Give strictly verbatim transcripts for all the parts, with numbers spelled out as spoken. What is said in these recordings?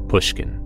Pushkin.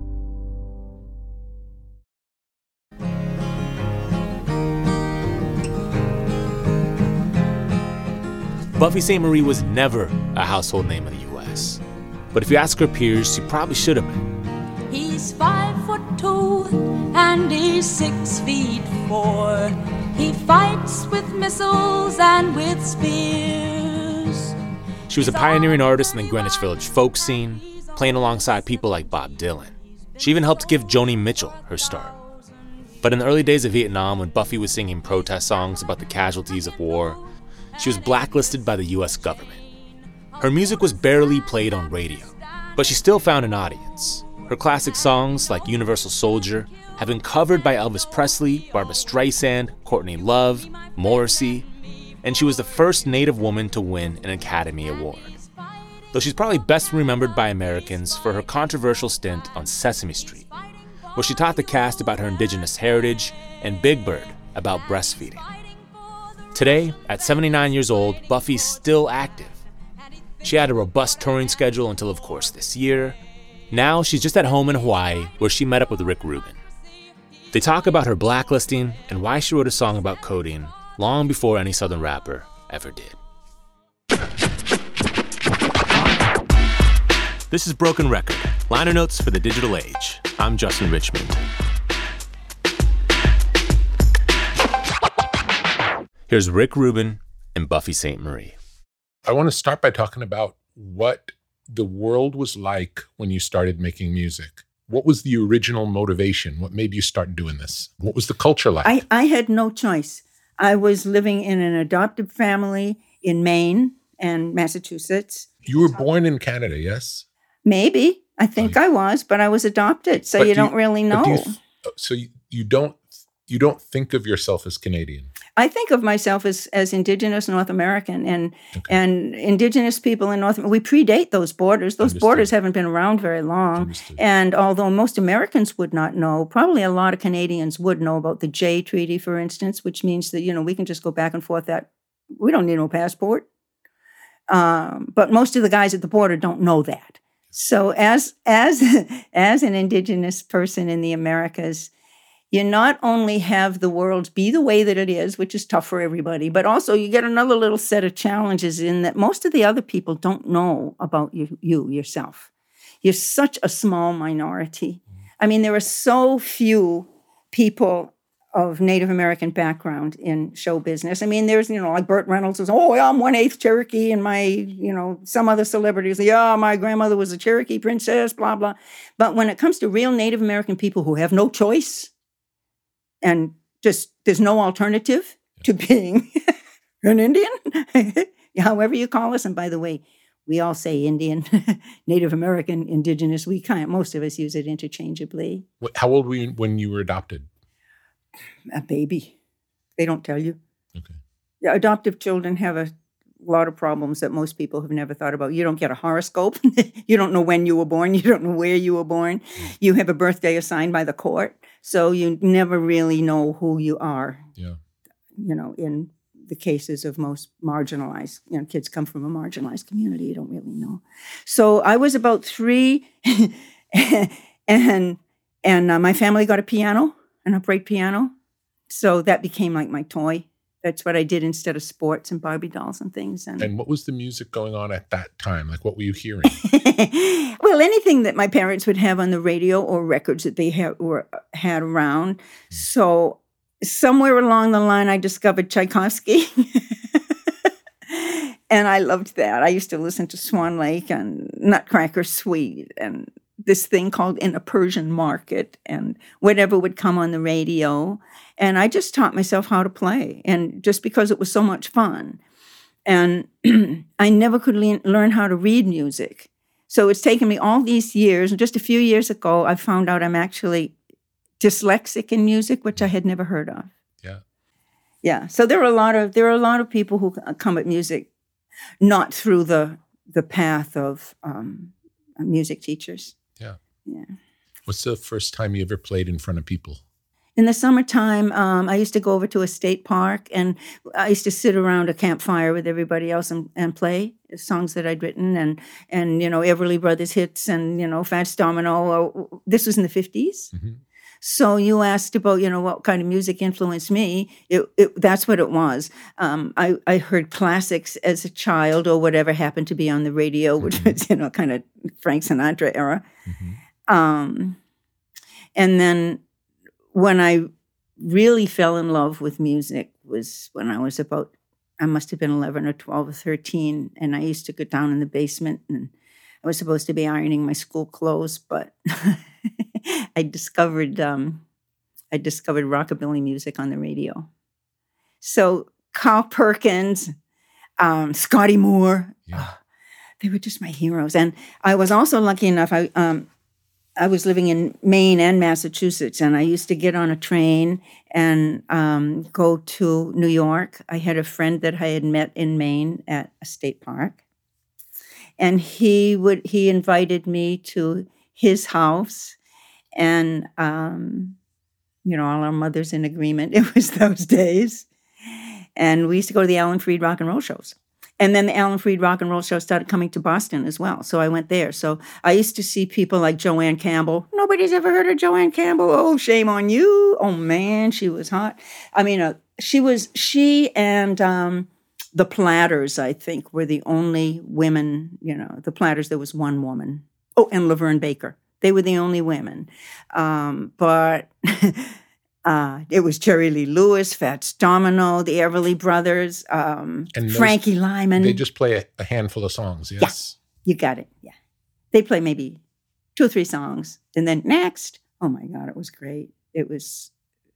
Buffy Sainte-Marie was never a household name in the U S, but if you ask her peers, she probably should have been. He's five foot two and he's six feet four. He fights with missiles and with spears. She was a pioneering artist in the Greenwich Village folk scene, playing alongside people like Bob Dylan. She even helped give Joni Mitchell her start. But in the early days of Vietnam, when Buffy was singing protest songs about the casualties of war, she was blacklisted by the U S government. Her music was barely played on radio, but she still found an audience. Her classic songs, like Universal Soldier, have been covered by Elvis Presley, Barbra Streisand, Courtney Love, Morrissey, and she was the first Native woman to win an Academy Award. Though she's probably best remembered by Americans for her controversial stint on Sesame Street, where she taught the cast about her indigenous heritage and Big Bird about breastfeeding. Today, at seventy-nine years old, Buffy's still active. She had a robust touring schedule until, of course, this year. Now she's just at home in Hawaii, where she met up with Rick Rubin. They talk about her blacklisting and why she wrote a song about coding long before any Southern rapper ever did. This is Broken Record, liner notes for the digital age. I'm Justin Richmond. Here's Rick Rubin and Buffy Sainte-Marie. I want to start by talking about what the world was like when you started making music. What was the original motivation? What made you start doing this? What was the culture like? I, I had no choice. I was living in an adoptive family in Maine and Massachusetts. You were born in Canada, yes? Maybe. I think oh, I was, but I was adopted, so you do don't you, really know. Do you th- so you, you don't you don't think of yourself as Canadian? I think of myself as, as Indigenous North American, and okay. and Indigenous people in North America, we predate those borders. Those Understood. Borders haven't been around very long. Understood. And although most Americans would not know, probably a lot of Canadians would know about the Jay Treaty, for instance, which means that, you know, we can just go back and forth that we don't need no passport. Um, but most of the guys at the border don't know that. So as as as an Indigenous person in the Americas, you not only have the world be the way that it is, which is tough for everybody, but also you get another little set of challenges in that most of the other people don't know about you, you yourself. You're such a small minority. I mean, there are so few people of Native American background in show business. I mean, there's, you know, like Burt Reynolds was, oh, yeah, I'm one-eighth Cherokee, and my, you know, some other celebrities, yeah, my grandmother was a Cherokee princess, blah, blah. But when it comes to real Native American people who have no choice, and just there's no alternative to being an Indian, however you call us. And by the way, we all say Indian, Native American, Indigenous. We kind most of us use it interchangeably. How old were you when you were adopted? A baby. They don't tell you. Okay. Yeah, adoptive children have a lot of problems that most people have never thought about. You don't get a horoscope. You don't know when you were born. You don't know where you were born. Mm. You have a birthday assigned by the court. So you never really know who you are. Yeah. You know, in the cases of most marginalized, you know, kids come from a marginalized community. You don't really know. So I was about three, and and uh, my family got a piano, an upright piano. So that became like my toy. That's what I did instead of sports and Barbie dolls and things. And, and what was the music going on at that time? Like, what were you hearing? Well, anything that my parents would have on the radio or records that they had, were, had around. Mm. So somewhere along the line, I discovered Tchaikovsky. And I loved that. I used to listen to Swan Lake and Nutcracker Suite and this thing called In a Persian Market and whatever would come on the radio. And I just taught myself how to play, and just because it was so much fun. And I never could le- learn how to read music. So it's taken me all these years. And just a few years ago, I found out I'm actually dyslexic in music, which I had never heard of. Yeah. Yeah. So there are a lot of there are a lot of people who come at music not through the the path of um, music teachers. Yeah. Yeah. What's the first time you ever played in front of people? In the summertime, um, I used to go over to a state park, and I used to sit around a campfire with everybody else and, and play songs that I'd written, and and you know Everly Brothers hits, and you know Fats Domino. This was in the fifties. Mm-hmm. So you asked about, you know, what kind of music influenced me. It, it, that's what it was. Um, I, I heard classics as a child, or whatever happened to be on the radio, which mm-hmm. was, you know, kind of Frank Sinatra era. Mm-hmm. Um, and then when I really fell in love with music was when I was about, I must have been eleven or twelve or thirteen. And I used to go down in the basement, and I was supposed to be ironing my school clothes, but I discovered um, I discovered rockabilly music on the radio. So Carl Perkins, um, Scotty Moore, yeah. oh, they were just my heroes. And I was also lucky enough. I um, I was living in Maine and Massachusetts, and I used to get on a train and um, go to New York. I had a friend that I had met in Maine at a state park, and he would he invited me to his house. And, um, you know, all our mothers in agreement. It was those days. And we used to go to the Alan Freed rock and roll shows. And then the Alan Freed rock and roll show started coming to Boston as well. So I went there. So I used to see people like Joanne Campbell. Nobody's ever heard of Joanne Campbell. Oh, shame on you. Oh, man, she was hot. I mean, uh, she was, she and um, the Platters, I think, were the only women, you know, the Platters, there was one woman. Oh, and Laverne Baker. They were the only women. Um, but uh, it was Jerry Lee Lewis, Fats Domino, the Everly Brothers, um, and those, Frankie Lyman. They just play a, a handful of songs, yes? Yeah, you got it, yeah. They play maybe two or three songs. And then next, oh my God, it was great. It was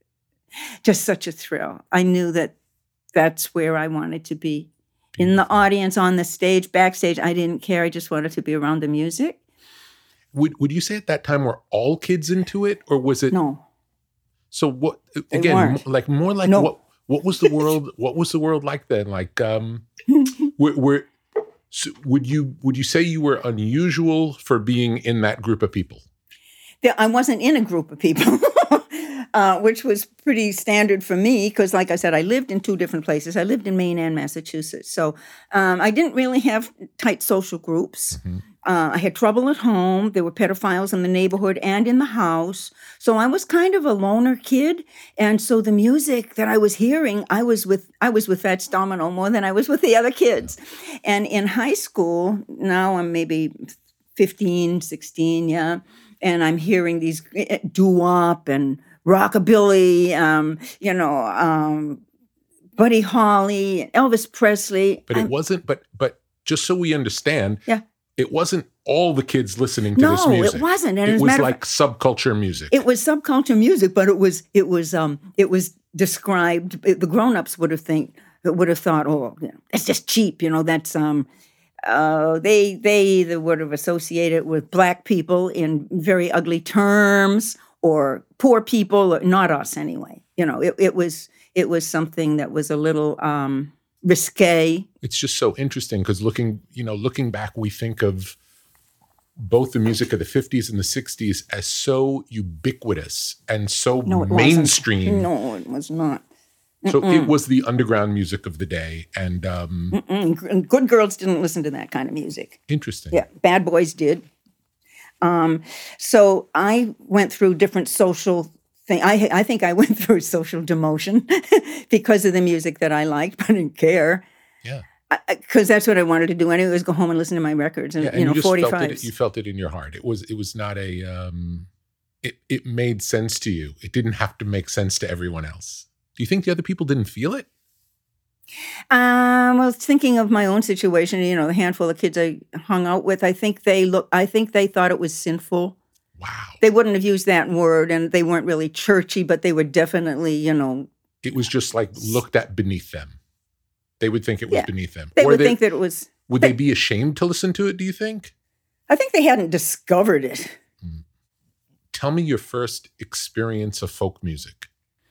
just such a thrill. I knew that that's where I wanted to be. In the audience, on the stage, backstage, I didn't care. I just wanted to be around the music. Would would you say at that time were all kids into it, or was it? No. So what? Again, like more like no. what? What was the world? What was the world like then? Like, um, were, were so would you would you say you were unusual for being in that group of people? I wasn't in a group of people, uh, which was pretty standard for me because, like I said, I lived in two different places. I lived in Maine and Massachusetts, so um, I didn't really have tight social groups. Mm-hmm. Uh, I had trouble at home. There were pedophiles in the neighborhood and in the house. So I was kind of a loner kid. And so the music that I was hearing, I was with I was with Fats Domino more than I was with the other kids. And in high school, now I'm maybe fifteen, sixteen, yeah, and I'm hearing these doo-wop and rockabilly, um, you know, um, Buddy Holly, Elvis Presley. But it I'm, wasn't, but but just so we understand, yeah. It wasn't all the kids listening to no, this music. No, it wasn't. And it was like subculture music. It was subculture music, but it was it was um it was described. It, the grown-ups would have think would have thought, oh, you know, it's just cheap. You know, that's um uh they they either would have associated with black people in very ugly terms or poor people, or not us anyway. You know, it it was it was something that was a little um. risque. It's just so interesting because looking, you know, looking back, we think of both the music of the fifties and the sixties as so ubiquitous and so no, mainstream. Wasn't. No, it was not. So Mm-mm. it was the underground music of the day. And um, good girls didn't listen to that kind of music. Interesting. Yeah, bad boys did. Um, so I went through different social thing. I I think I went through social demotion because of the music that I liked, but I didn't care. Yeah. Because that's what I wanted to do anyway, was go home and listen to my records and, yeah, and you know, you just forty-fives. Felt it, you felt it in your heart. It was it was not a, um, it, it made sense to you. It didn't have to make sense to everyone else. Do you think the other people didn't feel it? Um, well, thinking of my own situation, you know, the handful of kids I hung out with, I think they look. I think they thought it was sinful. Wow. They wouldn't have used that word, and they weren't really churchy, but they were definitely, you know. It was just like looked at beneath them. They would think it was yeah. beneath them. They or would they, think that it was. Would they, they be ashamed to listen to it, do you think? I think they hadn't discovered it. Mm. Tell me your first experience of folk music.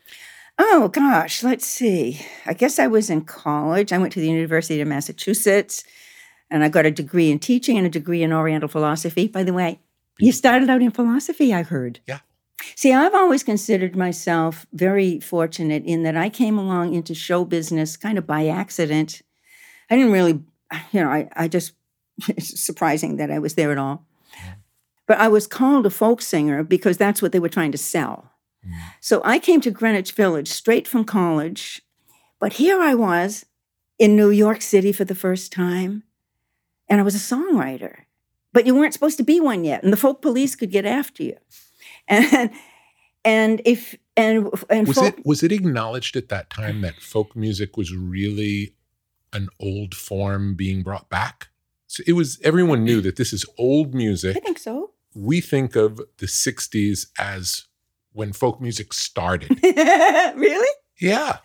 Oh, gosh, let's see. I guess I was in college. I went to the University of Massachusetts, and I got a degree in teaching and a degree in Oriental philosophy. By the way, you started out in philosophy, I heard. Yeah. See, I've always considered myself very fortunate in that I came along into show business kind of by accident. I didn't really, you know, I, I just, it's surprising that I was there at all. But I was called a folk singer because that's what they were trying to sell. Mm. So I came to Greenwich Village straight from college. But here I was in New York City for the first time. And I was a songwriter. But you weren't supposed to be one yet. And the folk police could get after you. And and if and and was folk, it was it acknowledged at that time that folk music was really an old form being brought back? So it was, everyone knew that this is old music. I think so. We think of the sixties as when folk music started. Really? Yeah.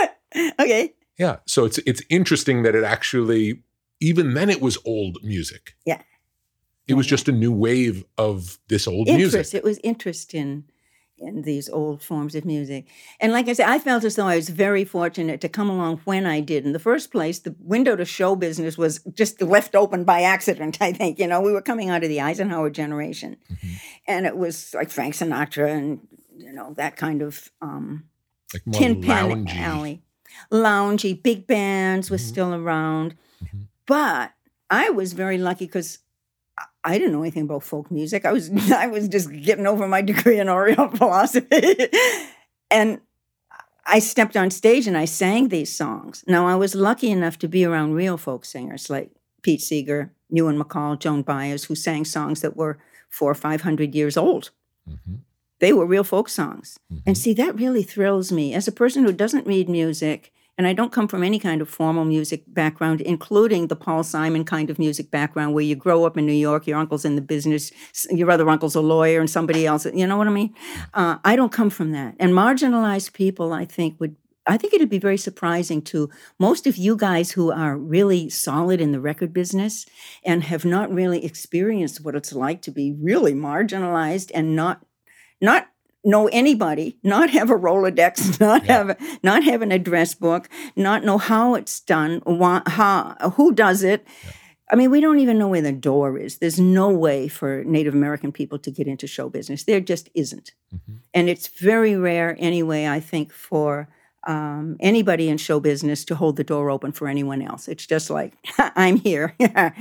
Okay. Yeah. So it's it's interesting that it actually, even then it was old music. Yeah. It was just a new wave of this old interest. music. It was interest in, in these old forms of music. And like I said, I felt as though I was very fortunate to come along when I did. In the first place, the window to show business was just left open by accident, I think. You know, we were coming out of the Eisenhower generation. Mm-hmm. And it was like Frank Sinatra and, you know, that kind of um, like more tin pan loungy. alley. Loungy, big bands were mm-hmm. still around. Mm-hmm. But I was very lucky because I didn't know anything about folk music. I was I was just getting over my degree in Oriental philosophy. And I stepped on stage and I sang these songs. Now, I was lucky enough to be around real folk singers like Pete Seeger, Ewan McCall, Joan Baez, who sang songs that were four or five hundred years old. Mm-hmm. They were real folk songs. Mm-hmm. And see, that really thrills me. As a person who doesn't read music, and I don't come from any kind of formal music background, including the Paul Simon kind of music background where you grow up in New York, your uncle's in the business, your other uncle's a lawyer and somebody else, you know what I mean? Uh, I don't come from that. And marginalized people, I think, would, I think it'd be very surprising to most of you guys who are really solid in the record business and have not really experienced what it's like to be really marginalized and not, not, know anybody, not have a Rolodex, not yeah. have a, not have an address book, not know how it's done, why, how, who does it. Yeah. I mean, we don't even know where the door is. There's no way for Native American people to get into show business. There just isn't. Mm-hmm. And it's very rare anyway, I think, for um, anybody in show business to hold the door open for anyone else. It's just like, I'm here.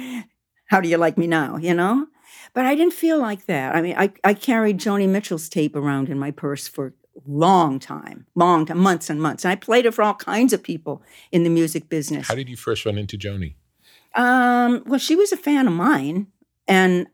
How do you like me now, you know? But I didn't feel like that. I mean, I, I carried Joni Mitchell's tape around in my purse for a long time, long time, months and months. And I played it for all kinds of people in the music business. How did you first run into Joni? Um, well, she was a fan of mine. And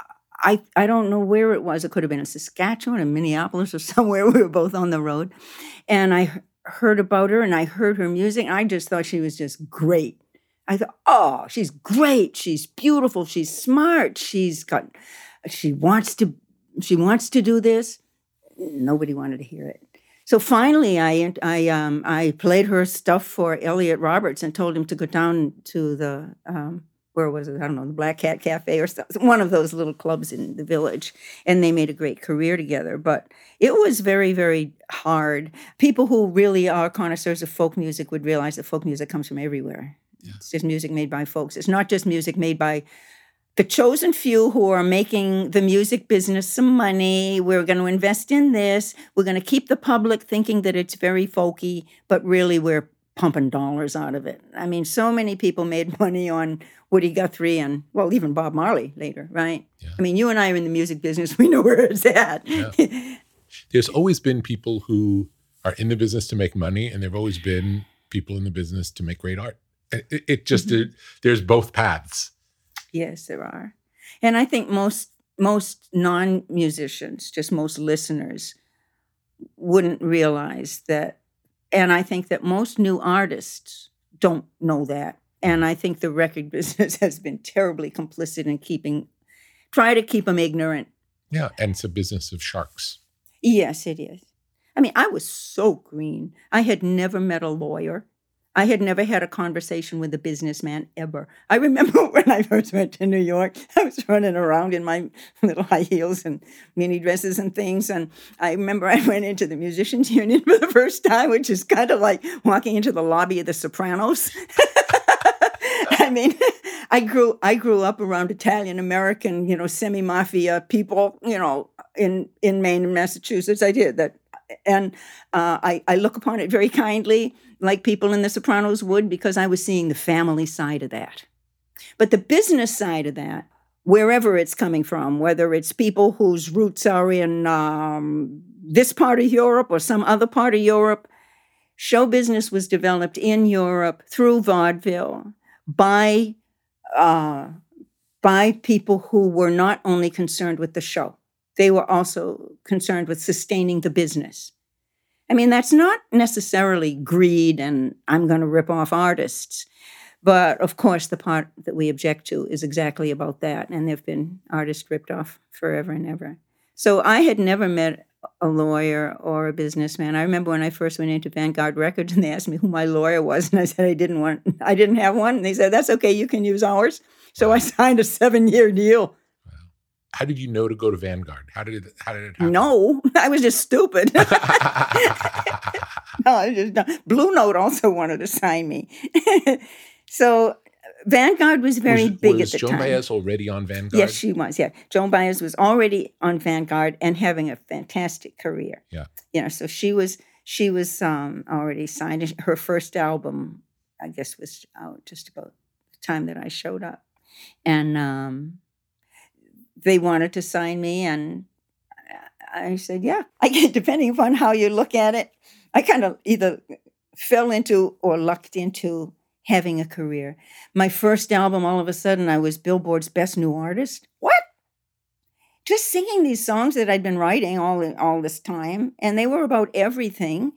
I I don't know where it was. It could have been in Saskatchewan, in Minneapolis, or somewhere. We were both on the road. And I heard about her and I heard her music. And I just thought she was just great. I thought, oh, she's great. She's beautiful. She's smart. She's got, she wants to, she wants to do this. Nobody wanted to hear it. So finally, I, I, um, I played her stuff for Elliot Roberts and told him to go down to the, um, where was it? I don't know, the Black Cat Cafe or stuff, one of those little clubs in the village. And they made a great career together. But it was very, very hard. People who really are connoisseurs of folk music would realize that folk music comes from everywhere. Yeah. It's just music made by folks. It's not just music made by the chosen few who are making the music business some money. We're going to invest in this. We're going to keep the public thinking that it's very folky, but really we're pumping dollars out of it. I mean, so many people made money on Woody Guthrie and, well, even Bob Marley later, right? Yeah. I mean, you and I are in the music business. We know where it's at. Yeah. There's always been people who are in the business to make money, and there have always been people in the business to make great art. It, it just, mm-hmm. it, there's both paths. Yes, there are. And I think most most non-musicians, just most listeners, wouldn't realize that. And I think that most new artists don't know that. And I think the record business has been terribly complicit in keeping, try to keep them ignorant. Yeah, and it's a business of sharks. Yes, it is. I mean, I was so green. I had never met a lawyer. I had never had a conversation with a businessman ever. I remember when I first went to New York, I was running around in my little high heels and mini dresses and things. And I remember I went into the Musicians Union for the first time, which is kind of like walking into the lobby of the Sopranos. I mean, I grew I grew up around Italian American, you know, semi mafia people, you know, in in Maine and Massachusetts. I did that, and uh, I I look upon it very kindly, like people in The Sopranos would, because I was seeing the family side of that. But the business side of that, wherever it's coming from, whether it's people whose roots are in um, this part of Europe or some other part of Europe, show business was developed in Europe through vaudeville by uh, by people who were not only concerned with the show, they were also concerned with sustaining the business. I mean, that's not necessarily greed and I'm going to rip off artists. But of course, the part that we object to is exactly about that. And there have been artists ripped off forever and ever. So I had never met a lawyer or a businessman. I remember when I first went into Vanguard Records and they asked me who my lawyer was. And I said I didn't want, I didn't have one. And they said, that's okay, you can use ours. So I signed a seven-year deal. Wow. How did you know to go to Vanguard? How did it, how did it happen? No, I was just stupid. No, I was just, no. Blue Note also wanted to sign me. So Vanguard was very was, big was at the Joan time. Baez already on Vanguard? Yes, she was. Yeah, Joan Baez was already on Vanguard and having a fantastic career. Yeah, you know, so she was she was um, already signed. Her first album, I guess, was out just about the time that I showed up, and um, they wanted to sign me, and I said, "Yeah." I get, depending upon how you look at it, I kind of either fell into or lucked into having a career. My first album, all of a sudden, I was Billboard's Best New Artist. What? Just singing these songs that I'd been writing all, all this time, and they were about everything.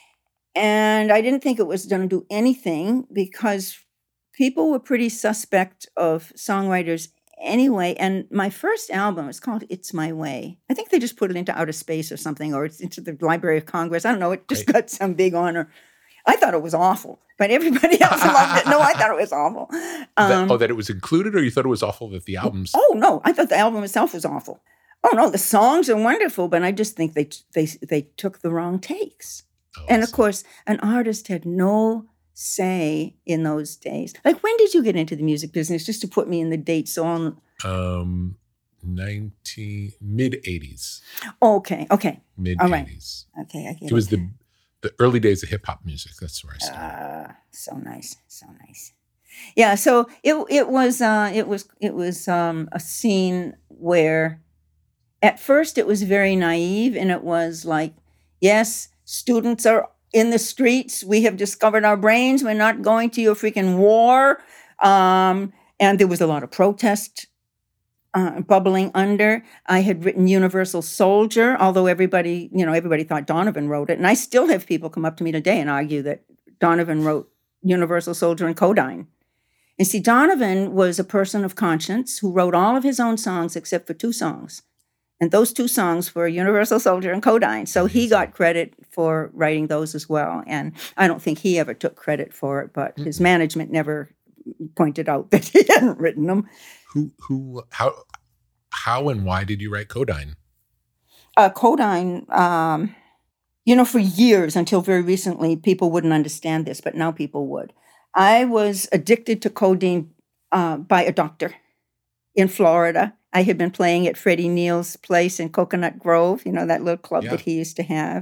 And I didn't think it was going to do anything because people were pretty suspect of songwriters anyway. And my first album is called It's My Way. I think they just put it into outer space or something, or it's into the Library of Congress. I don't know. It just right. got some big honor. I thought it was awful, but everybody else loved it. No, I thought it was awful. Um, that, oh, that it was included, or you thought it was awful that the albums? Oh, no, I thought the album itself was awful. Oh, no, the songs are wonderful, but I just think they they they took the wrong takes. Oh, and, of course, an artist had no say in those days. Like, when did you get into the music business, just to put me in the dates on? Um, nineteen, mid-eighties. Okay, okay. Mid-eighties. Right. Okay, I get it. It was the... The early days of hip hop music. That's where I started. Uh, so nice, so nice. Yeah, so it it was uh, it was it was um, a scene where, at first, it was very naive, and it was like, yes, students are in the streets. We have discovered our brains. We're not going to your freaking war. Um, and there was a lot of protest Uh, bubbling under. I had written Universal Soldier, although everybody, you know, everybody thought Donovan wrote it. And I still have people come up to me today and argue that Donovan wrote Universal Soldier and Codyne. And see, Donovan was a person of conscience who wrote all of his own songs except for two songs. And those two songs were Universal Soldier and Codyne. So he got credit for writing those as well. And I don't think he ever took credit for it, but mm-hmm. his management never pointed out that he hadn't written them. Who, who, how, how and why did you write Codyne? Uh, Codyne, um, you know, for years, until very recently, people wouldn't understand this, but now people would. I was addicted to codeine uh, by a doctor in Florida. I had been playing at Freddie Neal's place in Coconut Grove, you know, that little club yeah. that he used to have.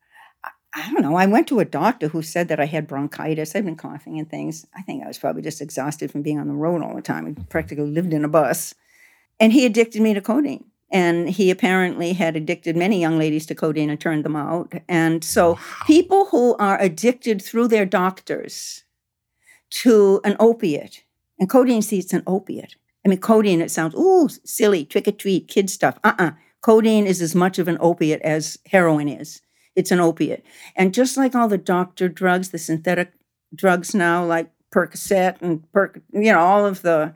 I don't know. I went to a doctor who said that I had bronchitis. I'd been coughing and things. I think I was probably just exhausted from being on the road all the time. I practically lived in a bus. And he addicted me to codeine. And he apparently had addicted many young ladies to codeine and turned them out. And so wow. people who are addicted through their doctors to an opiate, and codeine, see, it's an opiate. I mean, codeine, it sounds, ooh, silly, trick or treat, kid stuff. Uh-uh. Codeine is as much of an opiate as heroin is. It's an opiate. And just like all the doctor drugs, the synthetic drugs now, like Percocet and, per, you know, all of the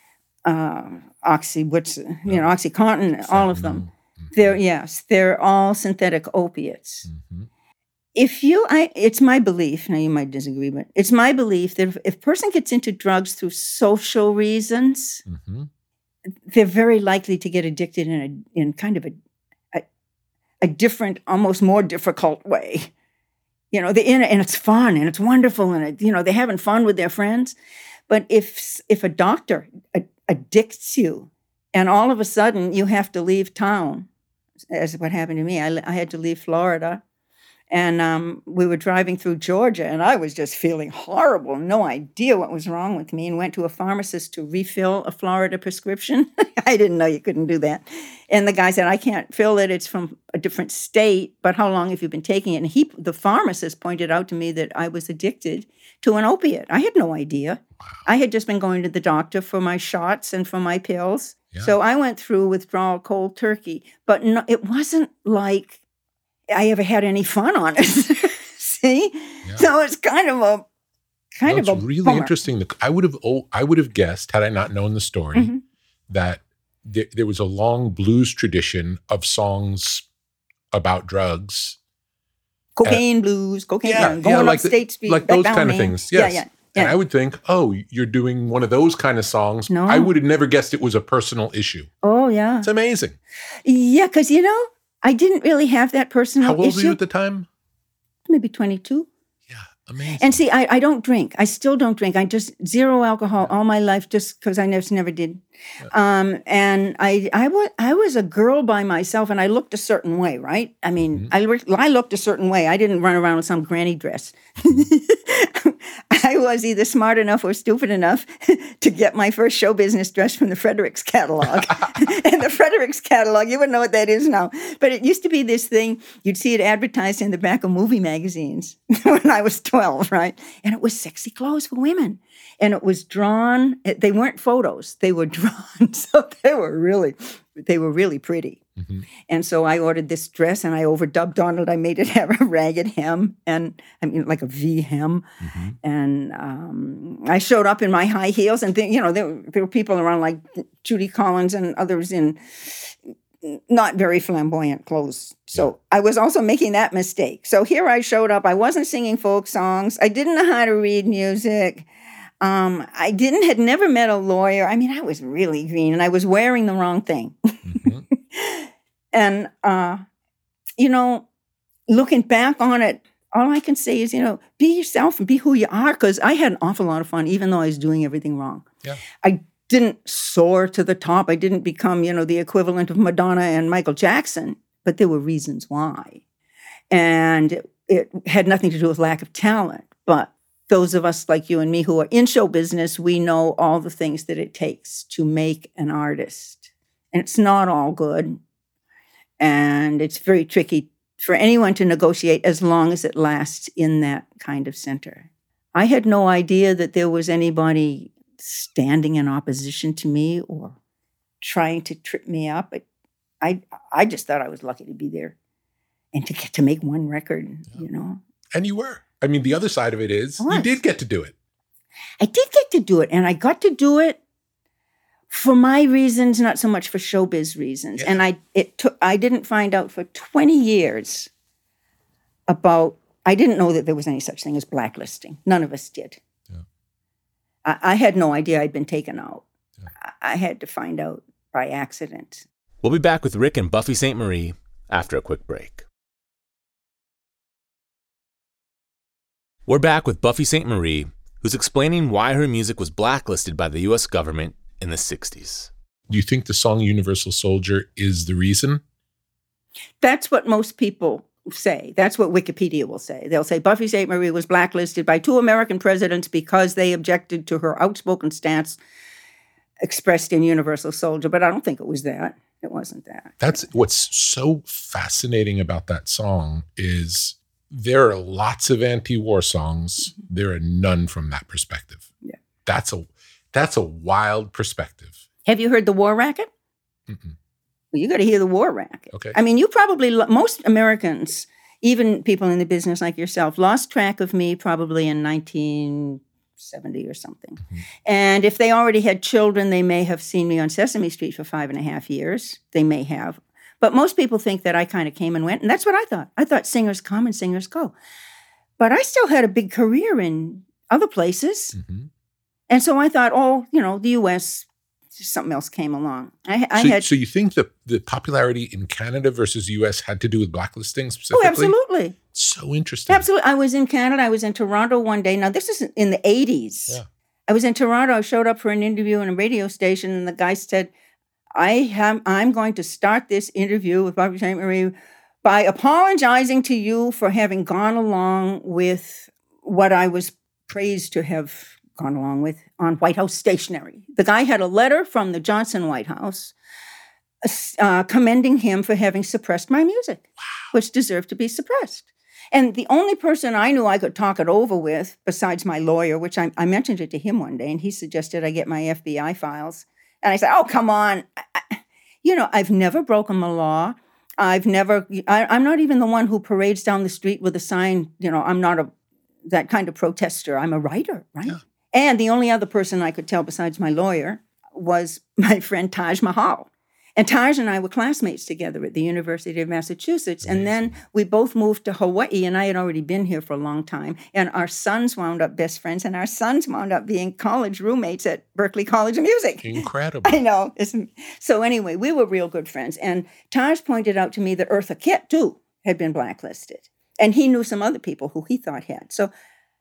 uh, Oxy, which, you know, OxyContin, all of them. Mm-hmm. They're, yes, they're all synthetic opiates. Mm-hmm. If you, I, it's my belief, now you might disagree, but it's my belief that if, if a person gets into drugs through social reasons, mm-hmm. they're very likely to get addicted in a, in kind of a, a different, almost more difficult way. You know, they're in it and it's fun and it's wonderful and, it, you know, they're having fun with their friends. But if if a doctor addicts you, and all of a sudden you have to leave town, as what happened to me, I, I had to leave Florida. And um, we were driving through Georgia, and I was just feeling horrible, no idea what was wrong with me, and went to a pharmacist to refill a Florida prescription. I didn't know you couldn't do that. And the guy said, I can't fill it. It's from a different state, but how long have you been taking it? And he, the pharmacist pointed out to me that I was addicted to an opiate. I had no idea. I had just been going to the doctor for my shots and for my pills. Yeah. So I went through withdrawal cold turkey, but no, it wasn't like I ever had any fun on it. See? Yeah. So it's kind of a kind no, of a it's really bummer. Interesting. I would have oh, I would have guessed, had I not known the story, mm-hmm. that th- there was a long blues tradition of songs about drugs. Cocaine uh, blues, cocaine, yeah, going yeah, like up State Street. Like those kind of things. Yes. Yeah, yeah. And yeah. I would think, oh, you're doing one of those kind of songs. No. I would have never guessed it was a personal issue. Oh, yeah. It's amazing. Yeah, because, you know, I didn't really have that personal issue. How old were you at the time? Maybe twenty-two. Yeah, amazing. And see, I, I don't drink. I still don't drink. I just zero alcohol all my life just because I never, never did. Yeah. Um, and I I was I was a girl by myself, and I looked a certain way, right? I mean, mm-hmm. I, I looked a certain way. I didn't run around with some granny dress. I was either smart enough or stupid enough to get my first show business dress from the Fredericks catalog. And the Fredericks catalog, you wouldn't know what that is now. But it used to be this thing, you'd see it advertised in the back of movie magazines when I was twelve, right? And it was sexy clothes for women. And it was drawn, they weren't photos, they were drawn. So they were really, they were really pretty. Mm-hmm. And so I ordered this dress and I overdubbed on it. I made it have a ragged hem and I mean like a V hem. Mm-hmm. And um, I showed up in my high heels and th- you know, there, there were people around like Judy Collins and others in not very flamboyant clothes. So yeah. I was also making that mistake. So here I showed up. I wasn't singing folk songs. I didn't know how to read music. Um, I didn't, had never met a lawyer. I mean, I was really green and I was wearing the wrong thing. Mm-hmm. And, uh, you know, looking back on it, all I can say is, you know, be yourself and be who you are. Because I had an awful lot of fun, even though I was doing everything wrong. Yeah. I didn't soar to the top. I didn't become, you know, the equivalent of Madonna and Michael Jackson. But there were reasons why. And it, it had nothing to do with lack of talent. But those of us like you and me who are in show business, we know all the things that it takes to make an artist. And it's not all good. And it's very tricky for anyone to negotiate as long as it lasts in that kind of center. I had no idea that there was anybody standing in opposition to me or trying to trip me up. It, I I just thought I was lucky to be there and to get to make one record, yeah. you know. And you were. I mean, the other side of it is you did get to do it. I did get to do it, and I got to do it for my reasons, not so much for showbiz reasons. Yeah. And I it took I didn't find out for twenty years about, I didn't know that there was any such thing as blacklisting. None of us did. Yeah. I, I had no idea I'd been taken out. Yeah. I, I had to find out by accident. We'll be back with Rick and Buffy Sainte-Marie after a quick break. We're back with Buffy Sainte-Marie, who's explaining why her music was blacklisted by the U S government in the sixties. Do you think the song Universal Soldier is the reason? That's what most people say. That's what Wikipedia will say. They'll say Buffy Sainte-Marie was blacklisted by two American presidents because they objected to her outspoken stance expressed in Universal Soldier. But I don't think it was that. It wasn't that. That's what's so fascinating about that song is there are lots of anti-war songs. Mm-hmm. There are none from that perspective. Yeah. That's a that's a wild perspective. Have you heard The War Racket? Mm-mm. Well, you got to hear The War Racket. Okay. I mean, you probably, most Americans, even people in the business like yourself, lost track of me probably in nineteen seventy or something. Mm-hmm. And if they already had children, they may have seen me on Sesame Street for five and a half years. They may have. But most people think that I kind of came and went. And that's what I thought. I thought singers come and singers go. But I still had a big career in other places. Mm-hmm. And so I thought, oh, you know, the U S, something else came along. I, I so, had. So you think that the popularity in Canada versus U S had to do with blacklisting specifically? Oh, absolutely. So interesting. Absolutely. I was in Canada. I was in Toronto one day. Now, this is in the eighties. Yeah. I was in Toronto. I showed up for an interview in a radio station, and the guy said, I have, I'm going to start this interview with Barbara Saint Marie by apologizing to you for having gone along with what I was praised to have gone along with on White House stationery. The guy had a letter from the Johnson White House uh, commending him for having suppressed my music, wow. which deserved to be suppressed. And the only person I knew I could talk it over with, besides my lawyer, which I, I mentioned it to him one day, and he suggested I get my F B I files. And I said, oh, come on. I, I, you know, I've never broken the law. I've never, I, I'm not even the one who parades down the street with a sign, you know, I'm not a that kind of protester. I'm a writer, right? Yeah. And the only other person I could tell besides my lawyer was my friend Taj Mahal. And Taj and I were classmates together at the University of Massachusetts. Amazing. And then we both moved to Hawaii, and I had already been here for a long time. And our sons wound up best friends, and our sons wound up being college roommates at Berklee College of Music. Incredible. I know. So anyway, we were real good friends. And Taj pointed out to me that Eartha Kitt, too, had been blacklisted. And he knew some other people who he thought had. So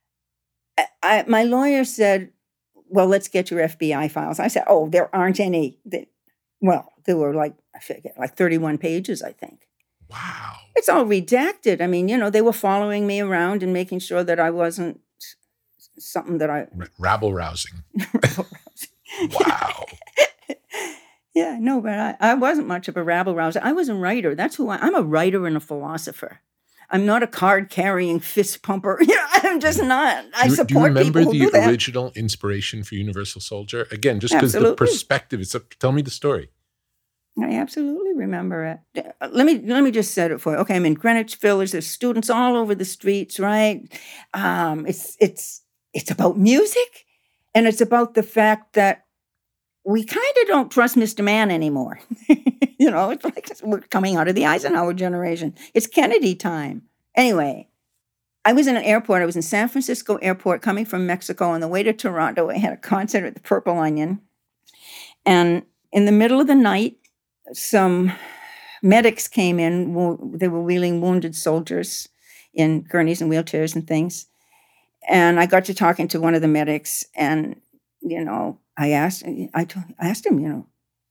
I, I, my lawyer said, well, let's get your F B I files. I said, oh, there aren't any. That, well, there were like, I forget, like thirty-one pages, I think. Wow. It's all redacted. I mean, you know, they were following me around and making sure that I wasn't something that I... R- rabble-rousing. Rabble-rousing. Wow. Yeah, no, but I, I wasn't much of a rabble-rouser. I was a writer. That's who I... I'm a writer and a philosopher. I'm not a card-carrying fist pumper. You know, I'm just not. I do, support people who do Do you remember the that. original inspiration for Universal Soldier? Again, just because the perspective is up. Tell me the story. I absolutely remember it. Let me let me just set it for you. Okay, I'm in Greenwich Village. There's students all over the streets, right? Um, it's it's it's about music, and it's about the fact that we kind of don't trust Mister Mann anymore. You know, it's like we're coming out of the Eisenhower generation. It's Kennedy time. Anyway, I was in an airport. I was in San Francisco airport coming from Mexico on the way to Toronto. I had a concert at the Purple Onion. And in the middle of the night, some medics came in. They were wheeling wounded soldiers in gurneys and wheelchairs and things. And I got to talking to one of the medics. And, you know, I asked, I, told, I asked him, you know,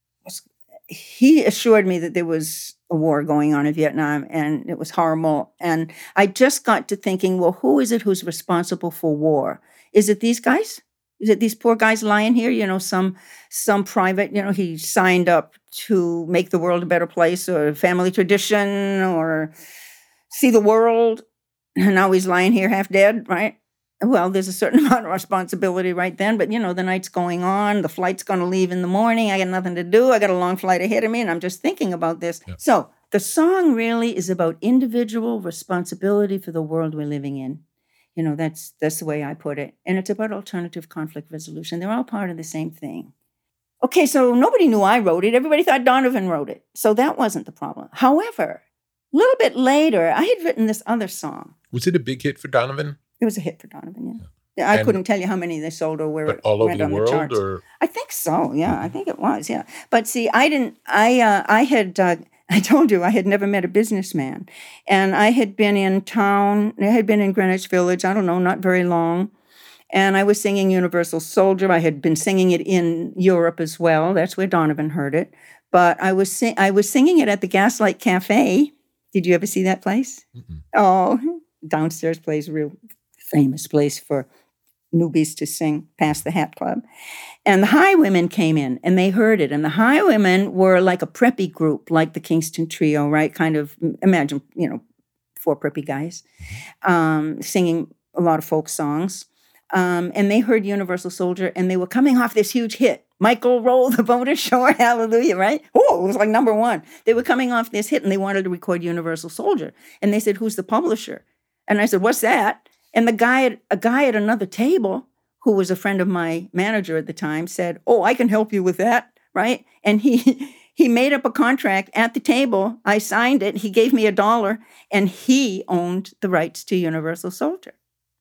he assured me that there was a war going on in Vietnam and it was horrible. And I just got to thinking, well, who is it who's responsible for war? Is it these guys? Is it these poor guys lying here? You know, some some private, you know, he signed up to make the world a better place or family tradition or see the world. And now he's lying here half dead, right? Well, there's a certain amount of responsibility right then, but, you know, the night's going on, the flight's going to leave in the morning, I got nothing to do, I got a long flight ahead of me, and I'm just thinking about this. Yeah. So the song really is about individual responsibility for the world we're living in. You know, that's that's the way I put it. And it's about alternative conflict resolution. They're all part of the same thing. Okay, so nobody knew I wrote it. Everybody thought Donovan wrote it. So that wasn't the problem. However, a little bit later, I had written this other song. Was it a big hit for Donovan? It was a hit for Donovan, yeah. I and, couldn't tell you how many they sold or where but it all over went the on world, the charts. Or I think so. Yeah, I think it was. Yeah, but see, I didn't. I uh, I had. Uh, I told you I had never met a businessman, and I had been in town. I had been in Greenwich Village. I don't know, not very long, and I was singing Universal Soldier. I had been singing it in Europe as well. That's where Donovan heard it. But I was sing- I was singing it at the Gaslight Cafe. Did you ever see that place? Mm-mm. Oh, downstairs place, real famous place for newbies to sing past the Hat Club. And the Highwomen came in and they heard it. And the Highwomen were like a preppy group, like the Kingston Trio, right? Kind of, imagine, you know, four preppy guys um, singing a lot of folk songs. Um, and they heard Universal Soldier and they were coming off this huge hit. Michael, roll the boat ashore, hallelujah, right? Oh, it was like number one. They were coming off this hit and they wanted to record Universal Soldier. And they said, who's the publisher? And I said, what's that? And the guy, at, a guy at another table, who was a friend of my manager at the time, said, oh, I can help you with that, right? And he he made up a contract at the table. I signed it. He gave me a dollar, and he owned the rights to Universal Soldier.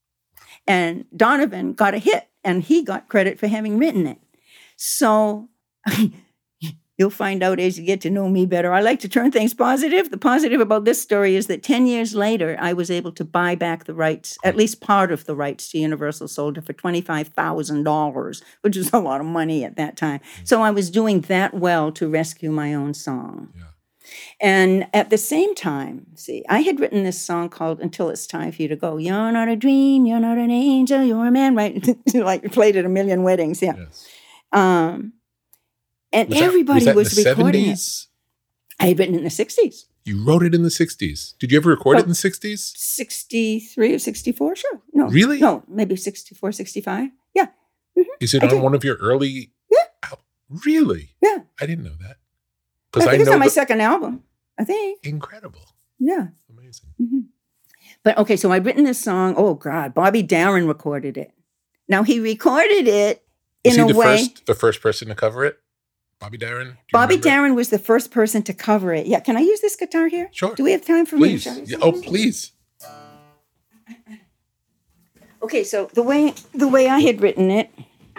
And Donovan got a hit, and he got credit for having written it. So You'll find out as you get to know me better. I like to turn things positive. The positive about this story is that ten years later, I was able to buy back the rights, at least part of the rights to Universal Soldier for twenty-five thousand dollars, which was a lot of money at that time. Mm-hmm. So I was doing that well to rescue my own song. Yeah. And at the same time, see, I had written this song called Until It's Time for You to Go. You're not a dream, you're not an angel, you're a man, right? Like played at a million weddings, yeah. Yes. Um, and was everybody that, was, was recording seventies? It. I had written it in the sixties. You wrote it in the sixties. Did you ever record oh, it in the sixties? sixty-three or sixty-four, sure. No. Really? No, maybe sixty-four, sixty-five. Yeah. Mm-hmm. Is it I on did. one of your early? Yeah. Al- really? Yeah. I didn't know that. I think I it's on my the- second album, I think. Incredible. Yeah. Amazing. Mm-hmm. But okay, so I'd written this song. Oh, God. Bobby Darin recorded it. Now, he recorded it in Was he a the way. First, the first person to cover it? Bobby Darin? Bobby Darin was the first person to cover it. Yeah. Can I use this guitar here? Sure. Do we have time for please. me to yeah, Oh, please. Okay, so the way the way I had written it.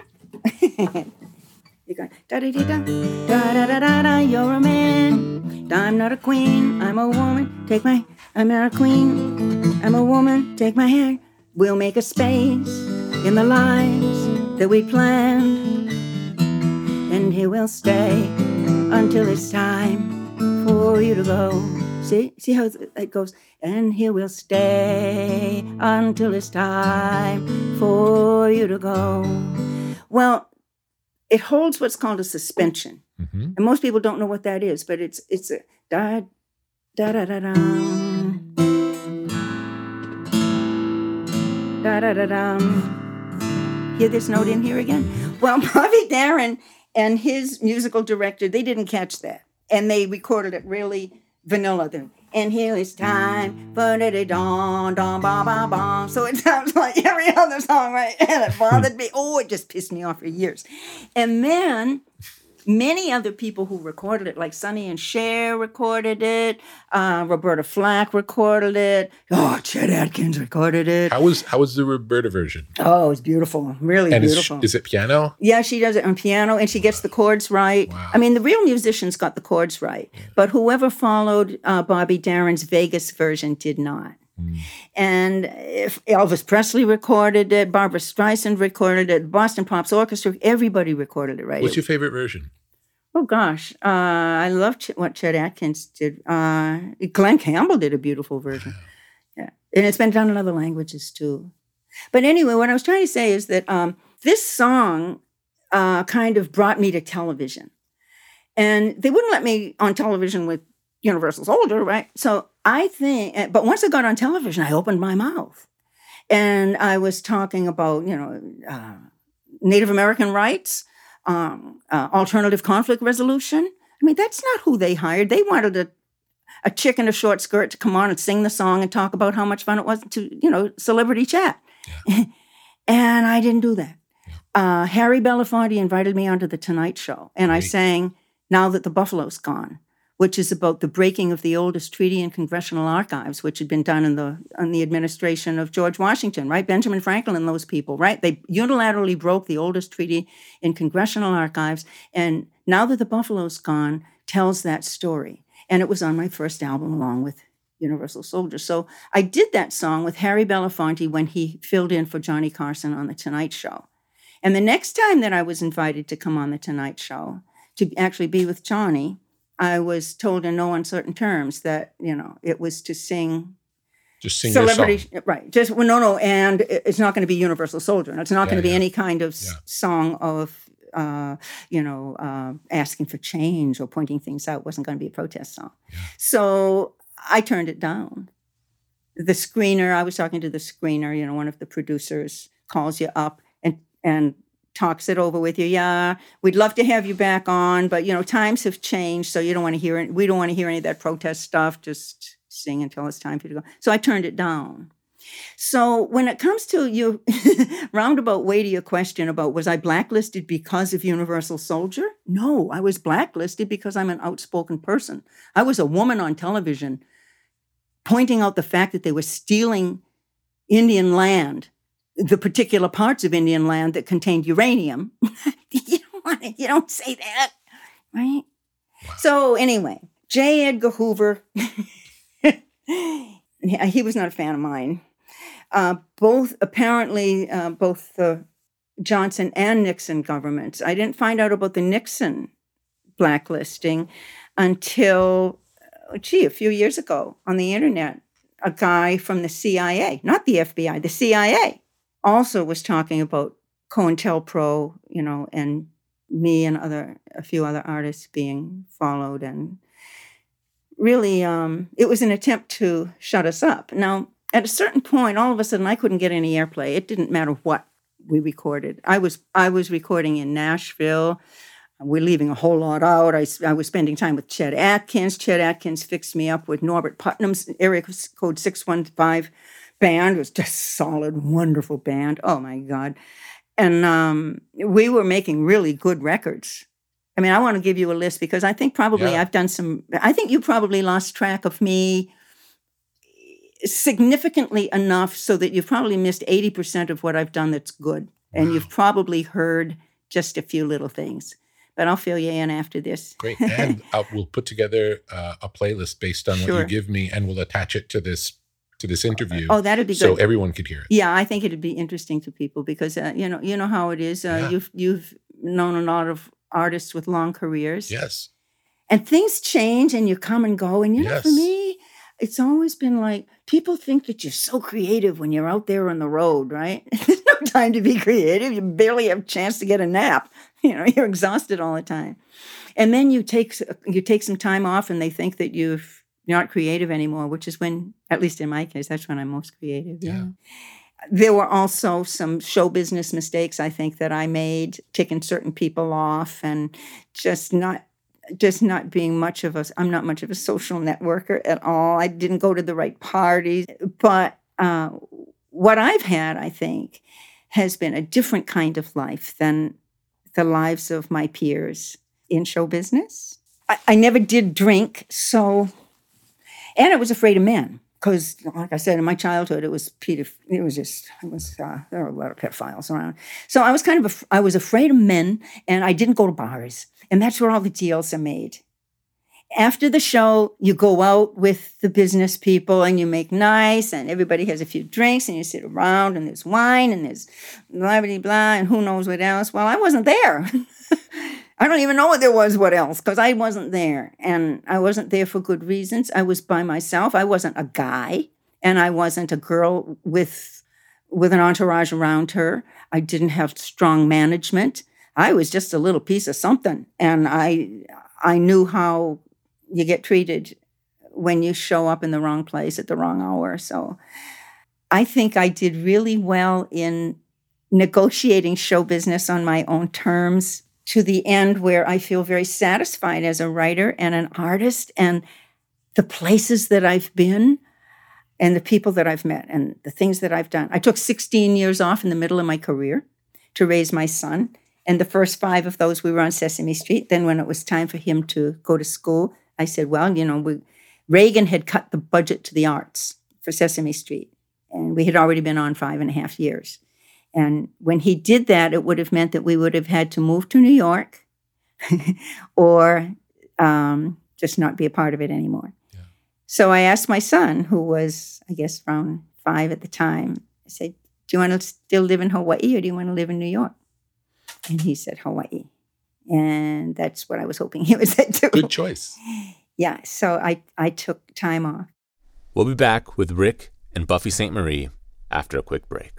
You're going, da-da-da-da, da-da-da-da-da, you're a man. I'm not a queen, I'm a woman. Take my, I'm not a queen, I'm a woman. Take my hand. We'll make a space in the lives that we planned. And here we'll stay until it's time for you to go. See? See how it goes? And here we'll stay until it's time for you to go. Well, it holds what's called a suspension. Mm-hmm. And most people don't know what that is, but it's it's a da da da da da da da da da. Hear this note in here again? Well, Bobby Darin and his musical director, they didn't catch that. And they recorded it really vanilla then. And here it's time for the dawn, dawn, ba, ba, ba. So it sounds like every other song, right? And it bothered me. Oh, it just pissed me off for years. And then many other people who recorded it, like Sonny and Cher recorded it, uh, Roberta Flack recorded it. Oh, Chet Atkins recorded it. How was how was the Roberta version? Oh, it's beautiful, really and beautiful. Is, is it piano? Yeah, she does it on piano, and she gets the chords right. Wow. I mean, the real musicians got the chords right, yeah. But whoever followed uh, Bobby Darin's Vegas version did not. Mm. And if Elvis Presley recorded it, Barbra Streisand recorded it, Boston Pops Orchestra, everybody recorded it right. What's your favorite version? Oh, gosh. Uh, I love Ch- what Chet Atkins did. Uh, Glenn Campbell did a beautiful version. Yeah. And it's been done in other languages, too. But anyway, what I was trying to say is that um, this song uh, kind of brought me to television. And they wouldn't let me on television with Universal Soldier, right? So I think, but once I got on television, I opened my mouth. And I was talking about, you know, uh, Native American rights, Um, uh, alternative conflict resolution. I mean, that's not who they hired. They wanted a, a chick in a short skirt to come on and sing the song and talk about how much fun it was to, you know, celebrity chat. Yeah. And I didn't do that. Yeah. Uh, Harry Belafonte invited me onto The Tonight Show, and Great. I sang Now That the Buffalo's Gone, which is about the breaking of the oldest treaty in congressional archives, which had been done in the in the administration of George Washington, right? Benjamin Franklin and those people, right? They unilaterally broke the oldest treaty in congressional archives. And Now That the Buffalo's Gone tells that story. And it was on my first album along with Universal Soldier. So I did that song with Harry Belafonte when he filled in for Johnny Carson on The Tonight Show. And the next time that I was invited to come on The Tonight Show to actually be with Johnny, I was told in no uncertain terms that, you know, it was to sing. Just sing celebrity, your song. Right. Just, well, no, no. And it's not going to be Universal Soldier. And it's not yeah, going to be yeah. any kind of yeah. song of, uh, you know, uh, asking for change or pointing things out. It wasn't going to be a protest song. Yeah. So I turned it down. The screener, I was talking to the screener, you know, one of the producers calls you up and, and, talks it over with you. Yeah, we'd love to have you back on, but you know, times have changed, so you don't want to hear it. We don't want to hear any of that protest stuff. Just sing until it's time for you to go. So I turned it down. So when it comes to you, roundabout way to your question about was I blacklisted because of Universal Soldier? No, I was blacklisted because I'm an outspoken person. I was a woman on television pointing out the fact that they were stealing Indian land, the particular parts of Indian land that contained uranium. you don't want to, you don't say that, right? So anyway, J. Edgar Hoover, he was not a fan of mine. Uh, both, apparently, uh, both the Johnson and Nixon governments. I didn't find out about the Nixon blacklisting until, gee, a few years ago on the internet. A guy from the C I A, not the F B I, the C I A, also was talking about COINTELPRO, you know, and me and other a few other artists being followed, and really, um, it was an attempt to shut us up. Now, at a certain point, all of a sudden, I couldn't get any airplay. It didn't matter what we recorded. I was I was recording in Nashville. We're leaving a whole lot out. I, I was spending time with Chet Atkins. Chet Atkins fixed me up with Norbert Putnam's area code six one five band. It was just solid, wonderful band. Oh, my God. And um, we were making really good records. I mean, I want to give you a list because I think probably yeah. I've done some, I think you probably lost track of me significantly enough so that you've probably missed eighty percent of what I've done that's good. And wow. you've probably heard just a few little things. But I'll fill you in after this. Great. And uh, we'll put together uh, a playlist based on sure. what you give me, and we'll attach it to this to this interview. Oh, that'd be good. So everyone could hear it. Yeah, I think it'd be interesting to people because, uh, you know, you know how it is. Uh, yeah. You've you've known a lot of artists with long careers. Yes. And things change and you come and go. And, you know, yes. for me, it's always been like, people think that you're so creative when you're out there on the road, right? There's no time to be creative. You barely have a chance to get a nap. You know, you're exhausted all the time. And then you take you take some time off and they think that you've, you're not creative anymore, which is when, at least in my case, that's when I'm most creative. Yeah. yeah. There were also some show business mistakes, I think, that I made, ticking certain people off and just not just not being much of a, I'm not much of a social networker at all. I didn't go to the right parties. But uh, what I've had, I think, has been a different kind of life than the lives of my peers in show business. I, I never did drink, so, and I was afraid of men. Because, like I said, in my childhood, it was Peter. It was just, it was uh, there were a lot of pedophiles around. So I was kind of, a, I was afraid of men, and I didn't go to bars, and that's where all the deals are made. After the show, you go out with the business people, and you make nice, and everybody has a few drinks, and you sit around, and there's wine, and there's blah blah blah, and who knows what else. Well, I wasn't there. I don't even know what there was what else because I wasn't there. And I wasn't there for good reasons. I was by myself. I wasn't a guy. And I wasn't a girl with, with an entourage around her. I didn't have strong management. I was just a little piece of something. And I, I knew how you get treated when you show up in the wrong place at the wrong hour. So I think I did really well in negotiating show business on my own terms, to the end where I feel very satisfied as a writer and an artist, and the places that I've been and the people that I've met and the things that I've done. I took sixteen years off in the middle of my career to raise my son. And the first five of those, we were on Sesame Street. Then when it was time for him to go to school, I said, well, you know, we, Reagan had cut the budget to the arts for Sesame Street. And we had already been on five and a half years. And when he did that, it would have meant that we would have had to move to New York or um, just not be a part of it anymore. Yeah. So I asked my son, who was, I guess, around five at the time, I said, do you want to still live in Hawaii or do you want to live in New York? And he said, Hawaii. And that's what I was hoping he would say too. Good choice. Yeah, so I, I took time off. We'll be back with Rick and Buffy Sainte-Marie after a quick break.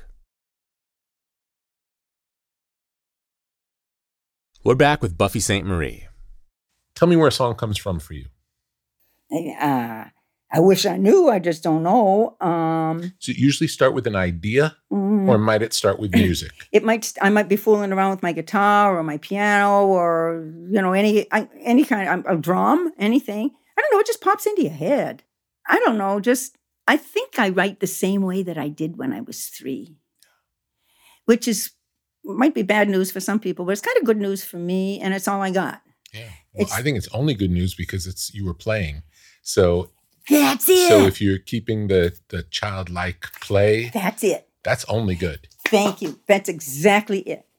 We're back with Buffy Sainte-Marie. Tell me where a song comes from for you. Uh, I wish I knew. I just don't know. Um, so you usually start with an idea, mm, or might it start with music? It might. I might be fooling around with my guitar or my piano or, you know, any any kind of a drum, anything. I don't know. It just pops into your head. I don't know. Just I think I write the same way that I did when I was three, which is. Might be bad news for some people, but it's kind of good news for me, and it's all I got. Yeah, well, it's, I think it's only good news because it's you were playing. So that's it. So if you're keeping the the childlike play, that's it. That's only good. Thank you. That's exactly it.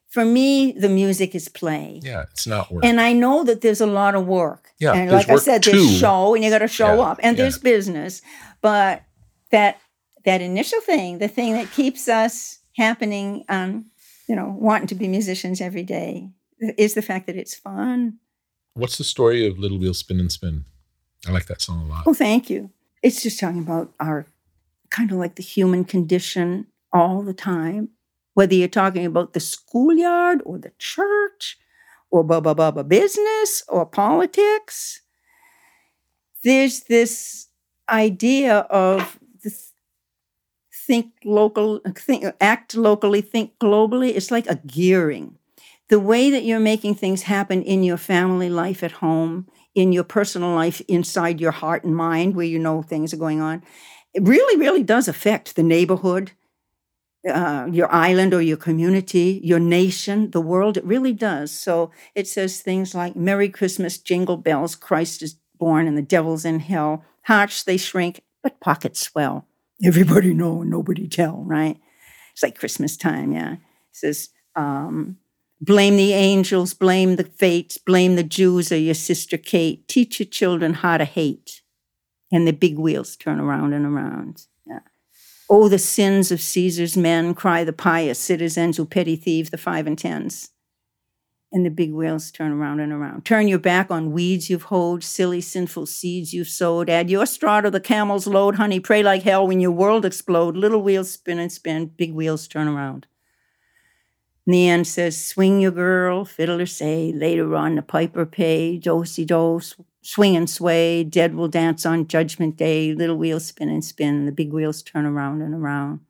For me, the music is play. Yeah, it's not work. And I know that there's a lot of work. Yeah, and like I said, too. there's show, and you got to show yeah, up, and yeah. there's business. But that that initial thing, the thing that keeps us happening, um, you know, wanting to be musicians every day, is the fact that it's fun. What's the story of Little Wheel Spin and Spin? I like that song a lot. Oh, thank you. It's just talking about our kind of like the human condition all the time. Whether you're talking about the schoolyard or the church or blah, blah, blah, blah, business or politics, there's this idea of this think local, think, act locally, think globally. It's like a gearing. The way that you're making things happen in your family life at home, in your personal life, inside your heart and mind, where you know things are going on, it really, really does affect the neighborhood, Uh, your island or your community, your nation, the world. It really does. So it says things like, Merry Christmas, jingle bells, Christ is born and the devil's in hell. Hearts they shrink, but pockets swell. Everybody know and nobody tell, right? It's like Christmas time, yeah. It says, um, blame the angels, blame the fates, blame the Jews or your sister Kate. Teach your children how to hate. And the big wheels turn around and around. Oh, the sins of Caesar's men, cry the pious citizens who petty thieve the five and tens. And the big wheels turn around and around. Turn your back on weeds you've hoed, silly sinful seeds you've sowed. Add your straw to the camel's load, honey, pray like hell when your world explode. Little wheels spin and spin, big wheels turn around. And the end says, swing your girl, fiddler say, later on the piper pay, do-si-do, swing and sway, dead will dance on Judgment Day, little wheels spin and spin, the big wheels turn around and around.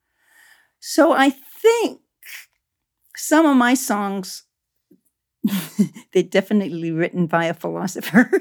So I think some of my songs, they're definitely written by a philosopher.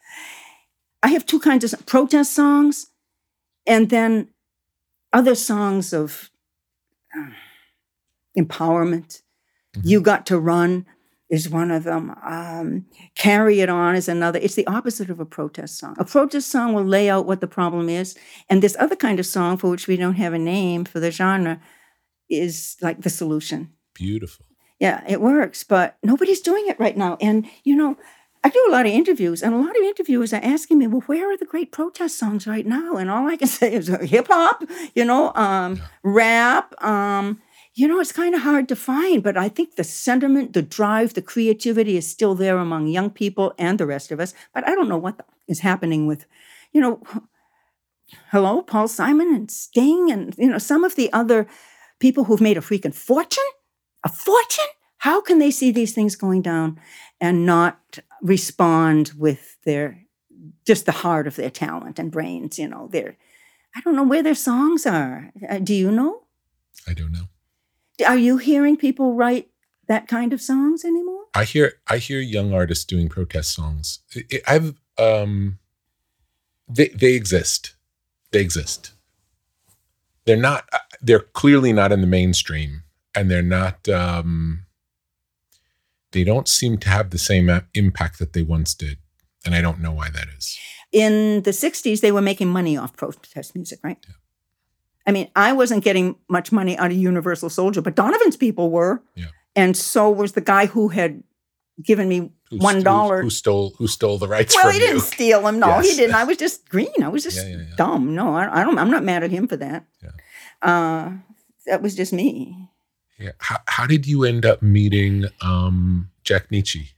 I have two kinds of protest songs and then other songs of uh, empowerment. Mm-hmm. You Got to Run is one of them. Um, Carry It On is another. It's the opposite of a protest song. A protest song will lay out what the problem is. And this other kind of song, for which we don't have a name for the genre, is like the solution. Beautiful. Yeah, it works, but nobody's doing it right now. And, you know, I do a lot of interviews, and a lot of interviewers are asking me, well, where are the great protest songs right now? And all I can say is hip-hop, you know, um, yeah. rap, um, You know, it's kind of hard to find, but I think the sentiment, the drive, the creativity is still there among young people and the rest of us. But I don't know what is happening with, you know, hello, Paul Simon and Sting and, you know, some of the other people who've made a freaking fortune, a fortune. How can they see these things going down and not respond with their, just the heart of their talent and brains, you know, their, I don't know where their songs are. Uh, do you know? I don't know. Are you hearing people write that kind of songs anymore? I hear I hear young artists doing protest songs. I've um, they they exist. They exist. They're not. They're clearly not in the mainstream, and they're not. Um, they don't seem to have the same impact that they once did, and I don't know why that is. In the sixties, they were making money off protest music, right? Yeah. I mean, I wasn't getting much money out of Universal Soldier, but Donovan's people were. Yeah. And so was the guy who had given me who one dollar. Who, who stole who stole the rights well, from you? Well, he didn't steal them. No, yes. he didn't. I was just green. I was just yeah, yeah, yeah. dumb. No, I, I don't. I'm not mad at him for that. Yeah. Uh, that was just me. Yeah. How, how did you end up meeting um, Jack Nitzsche?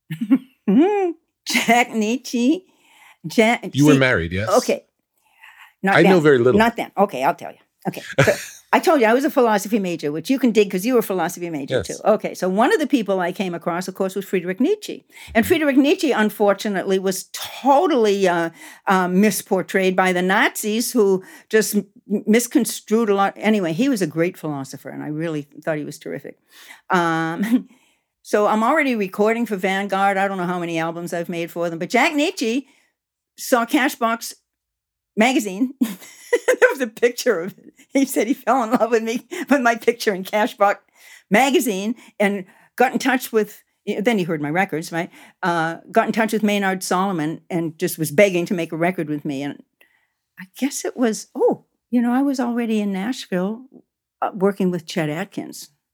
Jack Nitzsche. Jack. You see, were married, yes? Okay. Not I then. know very little. Not then. Okay, I'll tell you. Okay. So I told you I was a philosophy major, which you can dig because you were a philosophy major yes. too. Okay. So one of the people I came across, of course, was Friedrich Nietzsche. And Friedrich Nietzsche, unfortunately, was totally uh, uh, misportrayed by the Nazis who just m- misconstrued a lot. Anyway, he was a great philosopher, and I really thought he was terrific. Um, so I'm already recording for Vanguard. I don't know how many albums I've made for them, but Jack Nitzsche saw Cashbox magazine. There was a picture of it. He said he fell in love with me, with my picture in Cashbox magazine, and got in touch with, then he heard my records, right? Uh, got in touch with Maynard Solomon and just was begging to make a record with me. And I guess it was, oh, you know, I was already in Nashville uh, working with Chet Atkins.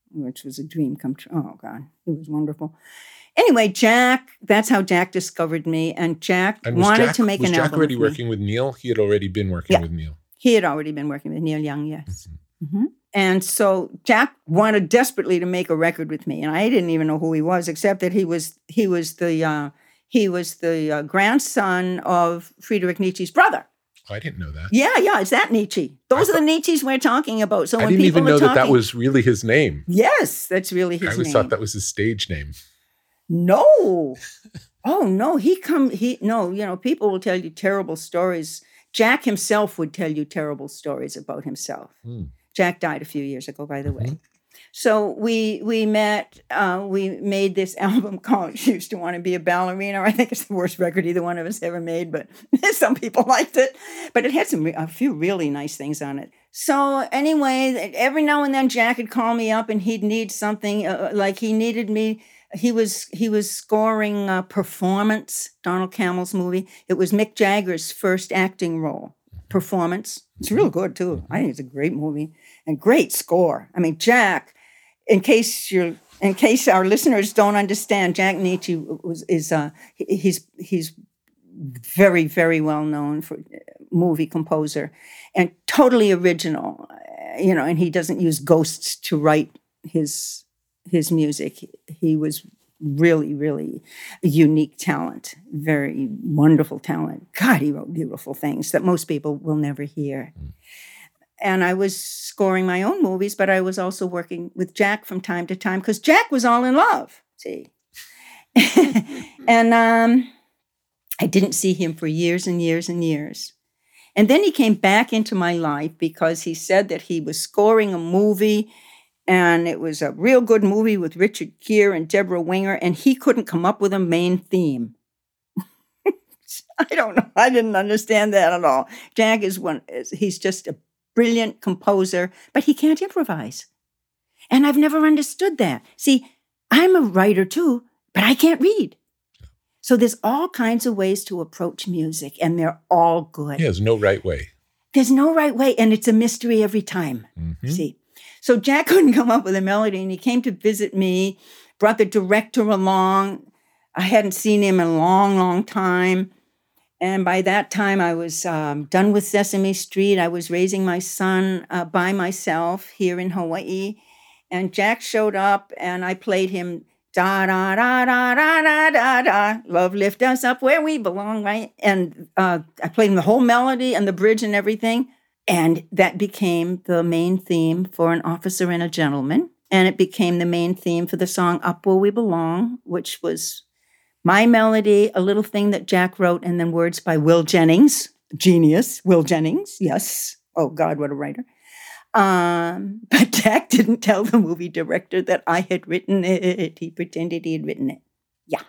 which was a dream come true. Oh, God, it was wonderful. Anyway, Jack, that's how Jack discovered me. And Jack and wanted Jack, to make an album. Was Jack already with working with Neil? He had already been working yeah. with Neil. He had already been working with Neil Young, yes. Mm-hmm. Mm-hmm. And so Jack wanted desperately to make a record with me. And I didn't even know who he was, except that he was he was the uh, he was the uh, grandson of Friedrich Nietzsche's brother. Oh, I didn't know that. Yeah, yeah, it's that Nietzsche. Those I are thought, the Nietzsches we're talking about. So I when didn't people even know are talking, that that was really his name. Yes, that's really his name. I always name. thought that was his stage name. No. Oh, no, he come, he, no, you know, people will tell you terrible stories. Jack himself would tell you terrible stories about himself. Hmm. Jack died a few years ago, by the mm-hmm. way. So we we met, uh, we made this album called She Used to Want to Be a Ballerina. I think it's the worst record either one of us ever made, but some people liked it. But it had some a few really nice things on it. So anyway, every now and then Jack would call me up and he'd need something, uh, like he needed me. He was he was scoring uh, Performance, Donald Cammell's movie. It was Mick Jagger's first acting role. Performance. It's real good too. I think it's a great movie and great score. I mean, Jack. In case you're, in case our listeners don't understand, Jack Nietzsche was is uh he's he's very very well known for movie composer and totally original, you know. And he doesn't use ghosts to write his his music. He was really, really a unique talent, very wonderful talent. God, he wrote beautiful things that most people will never hear. Mm. And I was scoring my own movies, but I was also working with Jack from time to time because Jack was all in love, see. and um, I didn't see him for years and years and years. And then he came back into my life because he said that he was scoring a movie and it was a real good movie with Richard Gere and Deborah Winger, and he couldn't come up with a main theme. I don't know. I didn't understand that at all. Jack is one, he's just a brilliant composer, but he can't improvise. And I've never understood that. See, I'm a writer too, but I can't read. So there's all kinds of ways to approach music, and they're all good. Yeah, there's no right way. There's no right way, and it's a mystery every time. Mm-hmm. See? So Jack couldn't come up with a melody, and he came to visit me, brought the director along. I hadn't seen him in a long, long time. And by that time, I was um, done with Sesame Street. I was raising my son uh, by myself here in Hawaii. And Jack showed up, and I played him, da, da, da, da, da, da, da, da, love lift us up where we belong, right? And uh, I played him the whole melody and the bridge and everything. And that became the main theme for An Officer and a Gentleman. And it became the main theme for the song Up Where We Belong, which was my melody, a little thing that Jack wrote, and then words by Will Jennings. Genius, Will Jennings, yes. Oh, God, what a writer. Um, but Jack didn't tell the movie director that I had written it. He pretended he had written it. Yeah.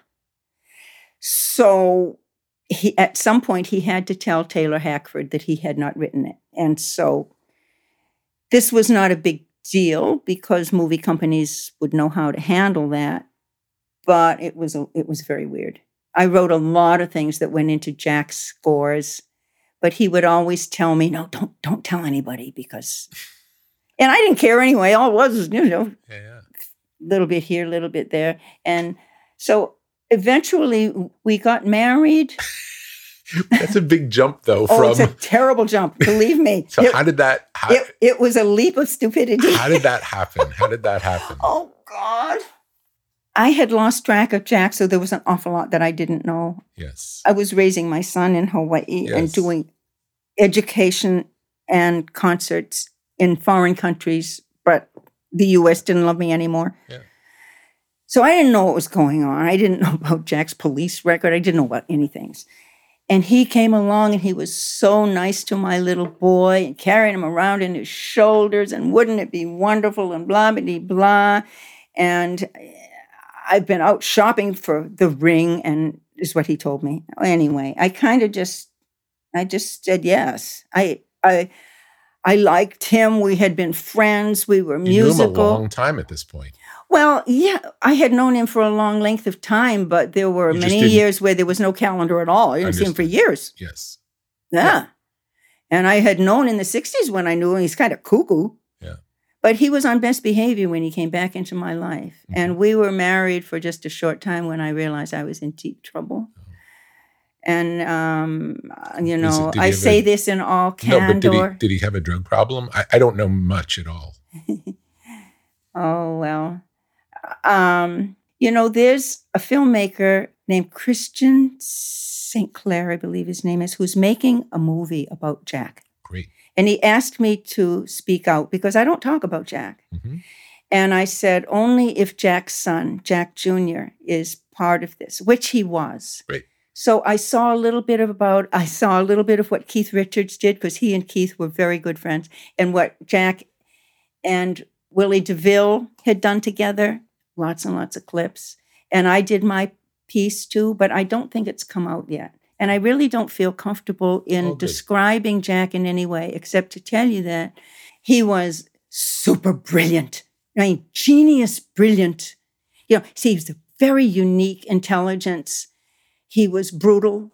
So he, at some point, he had to tell Taylor Hackford that he had not written it. And so this was not a big deal because movie companies would know how to handle that. But it was a, it was very weird. I wrote a lot of things that went into Jack's scores, but he would always tell me, "No, don't don't tell anybody," because, and I didn't care anyway. All it was was, you know, a yeah, yeah. little bit here, a little bit there, and so eventually we got married. That's a big jump, though. Oh, from... it's a terrible jump. Believe me. So it, how did that? How... It, it was a leap of stupidity. How did that happen? How did that happen? Oh God. I had lost track of Jack, so there was an awful lot that I didn't know. Yes. I was raising my son in Hawaii yes. and doing education and concerts in foreign countries, but the U S didn't love me anymore. Yeah. So I didn't know what was going on. I didn't know about Jack's police record. I didn't know about anything. And he came along and he was so nice to my little boy and carrying him around in his shoulders and wouldn't it be wonderful and blah, blah, blah. And I've been out shopping for the ring, and is what he told me. Anyway, I kind of just, I just said yes. I, I, I liked him. We had been friends. We were musical. You knew him a long time at this point. Well, yeah, I had known him for a long length of time, but there were you many years where there was no calendar at all. I didn't Understood. see him for years. Yes. Yeah. yeah. And I had known in the sixties when I knew him, he's kind of cuckoo. Yeah. but he was on best behavior when he came back into my life. Mm-hmm. And we were married for just a short time when I realized I was in deep trouble. And, um, you know, it, I say a, this in all candor. No, but did he, did he have a drug problem? I, I don't know much at all. Oh, well. Um, you know, there's a filmmaker named Christian Saint Clair, I believe his name is, who's making a movie about Jack. Great. And he asked me to speak out because I don't talk about Jack. Mm-hmm. And I said, only if Jack's son, Jack Junior, is part of this, which he was. Great. So I saw a little bit of about, I saw a little bit of what Keith Richards did, because he and Keith were very good friends, and what Jack and Willie DeVille had done together, lots and lots of clips. And I did my piece too, but I don't think it's come out yet. And I really don't feel comfortable in oh, describing Jack in any way, except to tell you that he was super brilliant. I mean, genius, brilliant. You know, see, he was a very unique intelligence. He was brutal.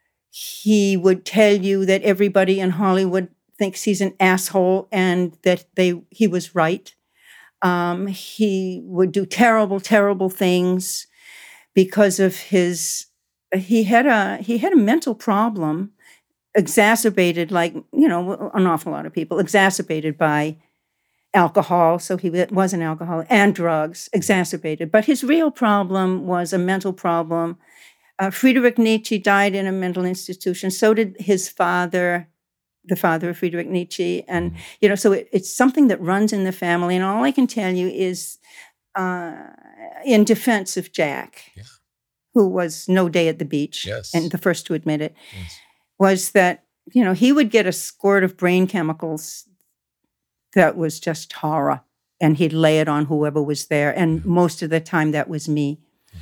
He would tell you that everybody in Hollywood thinks he's an asshole and that they he was right. Um, he would do terrible, terrible things because of his. He had a he had a mental problem, exacerbated, like you know, an awful lot of people, exacerbated by alcohol. So he was an alcoholic and drugs, exacerbated. But his real problem was a mental problem. Uh, Friedrich Nietzsche died in a mental institution. So did his father, the father of Friedrich Nietzsche. And, mm. you know, so it, it's something that runs in the family. And all I can tell you is uh, in defense of Jack, yeah. who was no day at the beach, yes. and the first to admit it, yes. was that, you know, he would get a squirt of brain chemicals that was just horror. And he'd lay it on whoever was there. And yeah. most of the time that was me.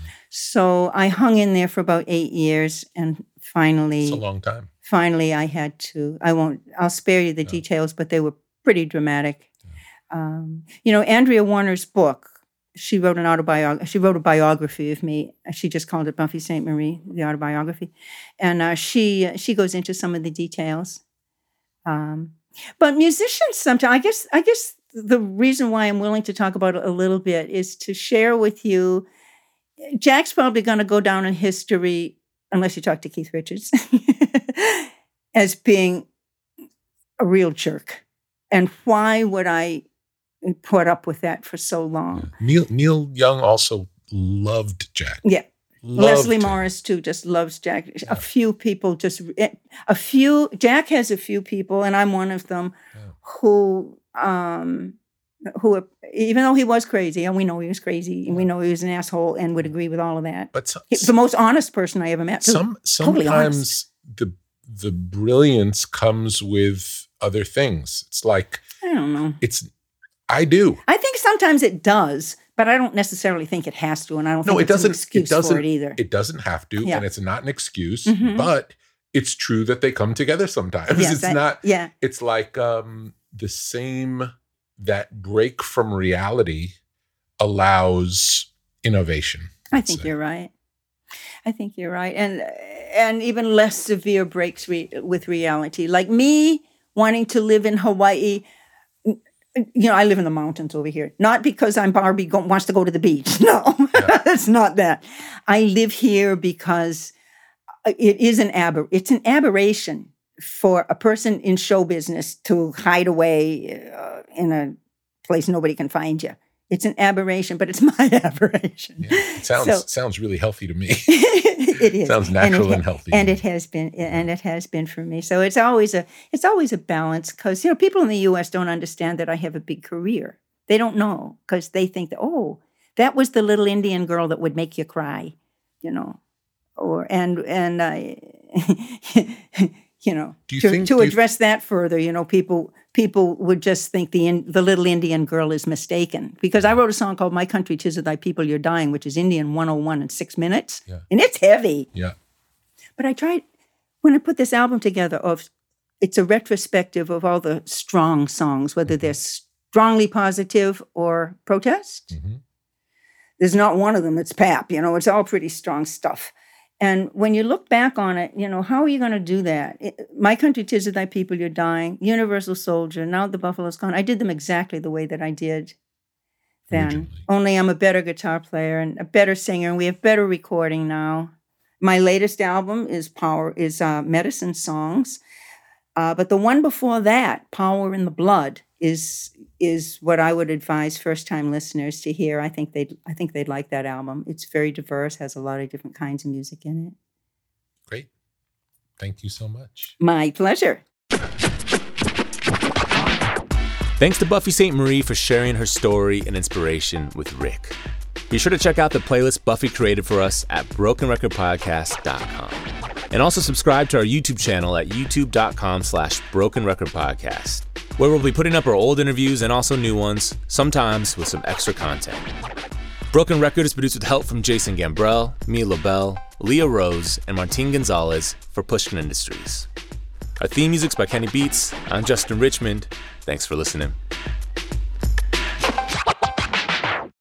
So I hung in there for about eight years, and finally, it's a long time. Finally, I had to. I won't. I'll spare you the yeah. details, but they were pretty dramatic. Yeah. Um, you know, Andrea Warner's book. She wrote an autobiography. She wrote a biography of me. She just called it Buffy Sainte Marie, the autobiography, and uh, she she goes into some of the details. Um, but musicians sometimes, I guess, I guess the reason why I'm willing to talk about it a little bit is to share with you. Jack's probably going to go down in history, unless you talk to Keith Richards, as being a real jerk. And why would I put up with that for so long? Yeah. Neil Neil Young also loved Jack. Yeah. Loved Leslie him. Morris, too, just loves Jack. Yeah. A few people just, a few, Jack has a few people, and I'm one of them, yeah. who, um, who, even though he was crazy, and we know he was crazy, and we know he was an asshole, and would agree with all of that. But so, He's the most honest person I ever met. Too. Some sometimes totally the the brilliance comes with other things. It's like I don't know. It's I do. I think sometimes it does, but I don't necessarily think it has to, and I don't no, think it it's doesn't, an excuse it doesn't, for it either. It doesn't have to, yeah. and it's not an excuse, mm-hmm. but it's true that they come together sometimes. Yes, it's I, not. Yeah. It's like um, the same. That break from reality allows innovation. I think say. you're right. I think you're right. And and even less severe breaks re- with reality. Like me wanting to live in Hawaii. You know, I live in the mountains over here. Not because I'm Barbie go- wants to go to the beach. No, yeah. It's not that. I live here because it is an aber- It's an aberration for a person in show business to hide away uh, in a place nobody can find you. It's an aberration, but it's my aberration. Yeah, it sounds so, sounds really healthy to me. It is. Sounds natural and, and, ha- healthy. And it has been and it has been for me. So it's always a it's always a balance, because you know people in the U S don't understand that I have a big career. They don't know, because they think that, oh, that was the little Indian girl that would make you cry, you know. Or and and I you know, do you to, think, to do address you... that further, you know, people people would just think the the little Indian girl is mistaken. Because I wrote a song called My Country, 'Tis of Thy People You're Dying, which is Indian one oh one in six minutes. Yeah. And it's heavy. Yeah. But I tried, when I put this album together, of it's a retrospective of all the strong songs, whether mm-hmm. they're strongly positive or protest. Mm-hmm. There's not one of them that's pap, you know, it's all pretty strong stuff. And when you look back on it, you know, how are you going to do that? It, My Country, 'Tis of Thy People, You're Dying, Universal Soldier, Now the Buffalo's Gone. I did them exactly the way that I did then. Originally. Only I'm a better guitar player and a better singer, and we have better recording now. My latest album is Power is uh, Medicine Songs, uh, but the one before that, Power in the Blood, is is what I would advise first-time listeners to hear. I think they'd I think they'd like that album. It's very diverse, has a lot of different kinds of music in it. Great. Thank you so much. My pleasure. Thanks to Buffy Sainte Marie for sharing her story and inspiration with Rick. Be sure to check out the playlist Buffy created for us at broken record podcast dot com. And also subscribe to our YouTube channel at youtube.com slash broken record podcast, where we'll be putting up our old interviews and also new ones, sometimes with some extra content. Broken Record is produced with help from Jason Gambrell, Mia Lobel, Leah Rose, and Martin Gonzalez for Pushkin Industries. Our theme music's by Kenny Beats. I'm Justin Richmond. Thanks for listening.